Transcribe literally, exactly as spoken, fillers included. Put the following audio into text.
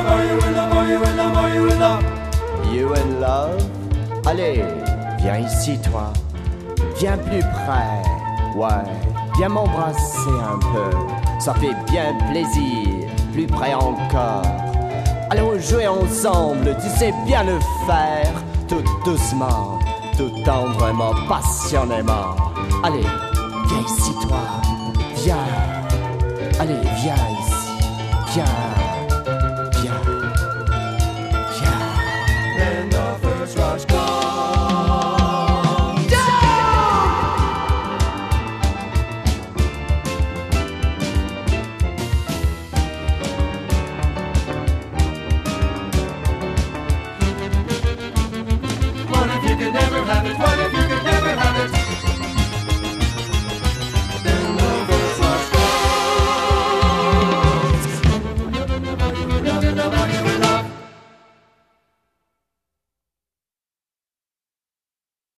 You in love? Allez, viens ici toi. Viens plus près. Ouais, viens m'embrasser un peu. Ça fait bien plaisir. Plus près encore. Allons jouer ensemble, tu sais bien le faire. Tout doucement, tout tendrement, passionnément. Allez, viens ici toi. Viens. Allez, viens ici. Viens.